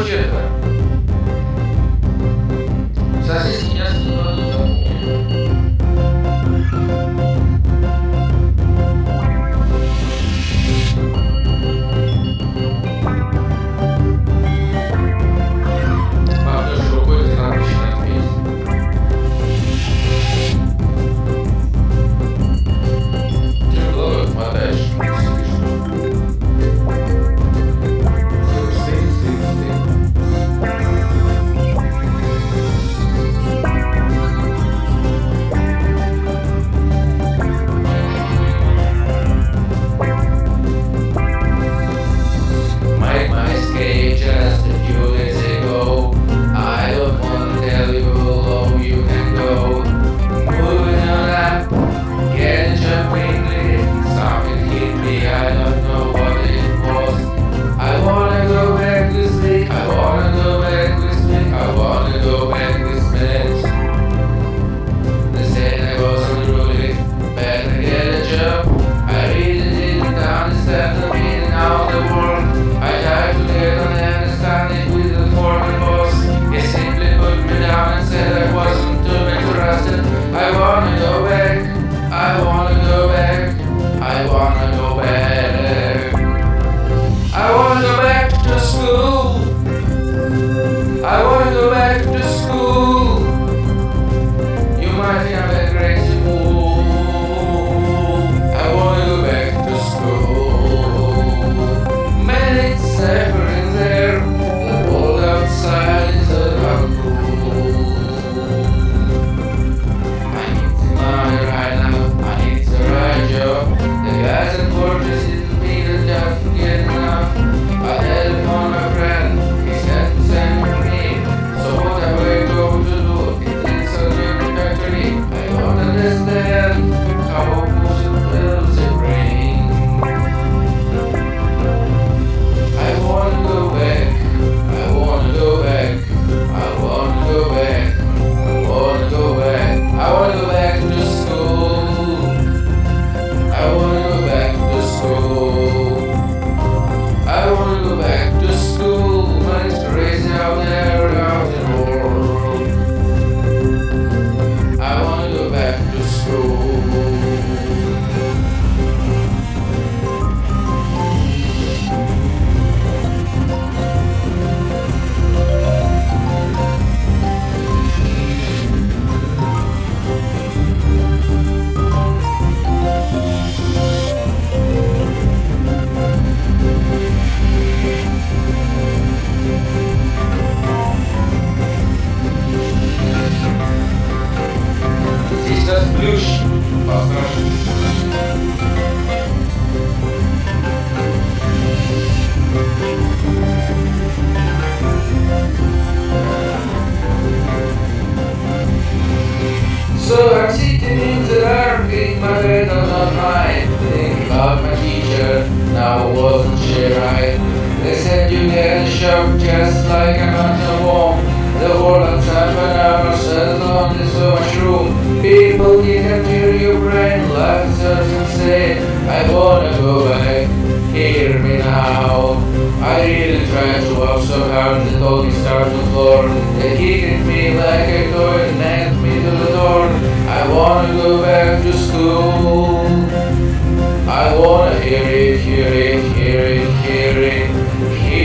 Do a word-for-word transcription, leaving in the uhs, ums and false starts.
вообще-то? Сосиски мясо не кладут в кухне. Махнешь рукой, ты там начинает петь. Ты же головой отмотаешь, сидишь. Стыд, стыд, стыд. Made my escape just a few days ago. I don't wanna tell you how low you can go. Moving on up, getting jump quickly. Something hit me, I don't know what it was. I wanna go back to sleep. I wanna go back to sleep. I wanna go back this minute. They said I wasn't really better get a job. I really didn't understand the meaning of the world. I tried to get an understanding with the former boss. He simply put me down and said I wasn't to be trusted. I wanna go back, I wanna go back, I wanna go back. I wanna go back to school. I wanna go back to school. You might think I'm a crazy fool. I wanna go back to school. Man, it's safer in there. The world outside is a lot cool. I need some money right now. I need the right job. The guys at work just didn't mean the job to get enough. I telephoned my friend. He said to send for me. So what am I going to do? It's a new factory. I don't understand how bullshit bills they bring. I wanna go back, I wanna go back, I wanna go back, I wanna go back, I wanna go back to school. I wanna go back to school. I wanna go back to school. Man, it's crazy out there, out in the world. I wanna go back to school. Сейчас плющ покажет. So I'm sitting in the dark in my bed all night, thinking about my teacher. Now wasn't she right? They said you get a shock just like a mountain warm. The world outside for hours, as long as so much room. People can hear your brain, life serves insane. I wanna go back, hear me now. I really tried to walk so hard, the talking started to floor. They kicked me like a toy and nailed me to the door. I wanna go back to school. I wanna hear it, hear it, hear it, hear it, hear